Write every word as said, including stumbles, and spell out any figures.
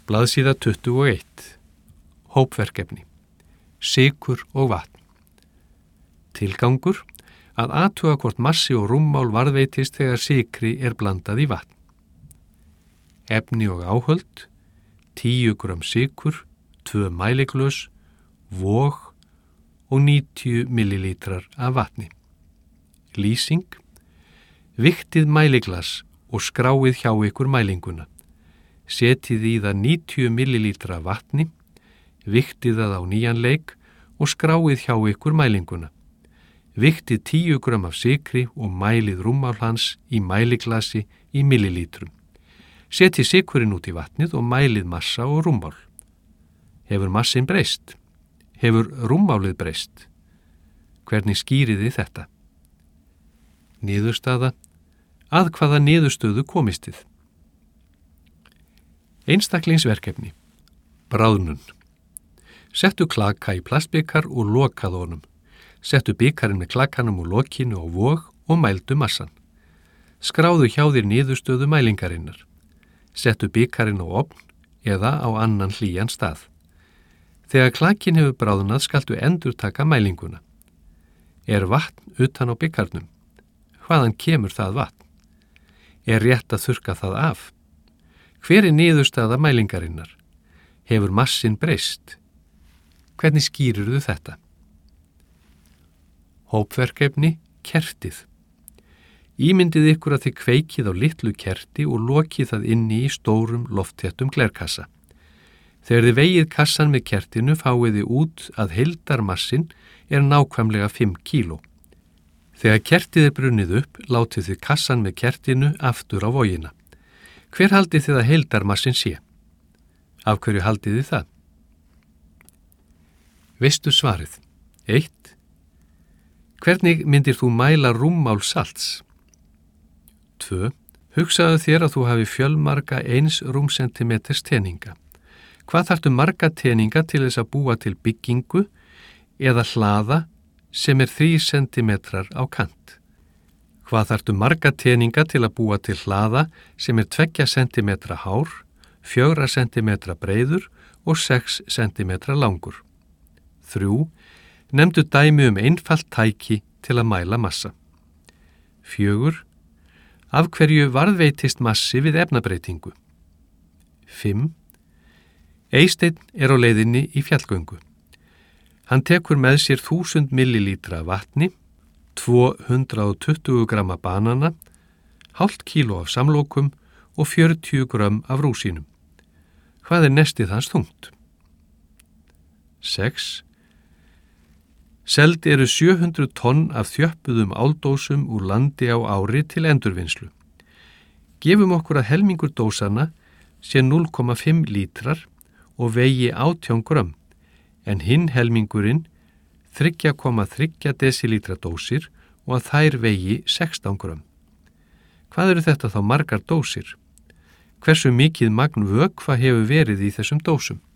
Blaðsíða tuttugu og eitt. Hópverkefni. Sykur og vatn. Tilgangur: að athuga hvort massi og rúmmál varðveitist þegar sykri er blandað í vatn. Efni og áhöld: tíu grömm sykur, tvö mæliglös, vog og níutíu millilítrar af vatni. Lýsing: vigtið mæliglas og skráið hjá ykkur mælinguna. Setið í það níutíu millilítra vatni, vigtið það á nýjan leik og skráið hjá ykkur mælinguna. Vigtið tíu grömm af sykri og mælið rúmmál hans í mæliglasi í millilítrum. Setið sykurinn út í vatnið og mælið massa og rúmmál. Hefur massin breyst? Hefur rúmmálið breyst? Hvernig skýrið þið þetta? Niðurstaða: að hvaða niðurstöðu komist þið? Einstaklingsverkefni. Bráðnun. Settu klaka í plastbikar og lokað honum. Settu bikarinn með klakanum og lokinu á vog og mældu massan. Skráðu hjá þér niðurstöðu mælingarinnar. Settu bikarinn á ofn eða á annan hlýjan stað. Þegar klakin hefur bráðnað skaltu endurtaka mælinguna. Er vatn utan á bikarnum? Hvaðan kemur það vatn? Er rétt að þurrka það af? Hver er niðurstaða mælingarinnar? Hefur massin breyst? Hvernig skýrirðu þetta? Hópverkefni. Kertið. Ímyndið ykkur að þið kveikið á litlu kerti og lokið það inni í stórum loftþéttum glerkassa. Þegar þið vegið kassan með kertinu fáið þið út að heildarmassin er nákvæmlega fimm kíló. Þegar kertið er brunnið upp, látið þið kassan með kertinu aftur á vogina. Hver haldið þið að heildarmassin sé? Af hverju haldið þið það? Veistu svarið? eitt. Hvernig myndir þú mæla rúmmál salts? tvö. Hugsaðu þér að þú hafi fjölmarga eins rúmsentimeters teninga. Hvað þarftu marga teninga til þess að búa til byggingu eða hlaða sem er þrír sentimetrar á kant? Hvað þarftu marga teninga til að búa til hlaða sem er tveggja sentimetra hár, fjögra sentimetra breiður og sex sentimetra langur? þrjú. Nefndu dæmi um einfalt tæki til að mæla massa. fjögur. Af hverju varðveitist massi við efnabreytingu? fimm. Eysteinn er á leiðinni í fjallgöngu. Hann tekur með sér þúsund millilítra vatni, tvö hundruð tuttugu gramma banana, hálft kíló af samlokum og fjörutíu grömm af rúsínum. Hvað er nestið hans þungt? sex. Seld eru sjö hundruð tonn af þjöppuðum áldósum úr landi á ári til endurvinnslu. Gefum okkur að helmingur dósana sé núll komma fimm lítrar og vegi átján grömm, en hinn helmingurinn þrjú komma þrjú desilítra dósir og að þær vegi sextán grömm. Hvað eru þetta þá margar dósir? Hversu mikið magn vökva hefur verið í þessum dósum?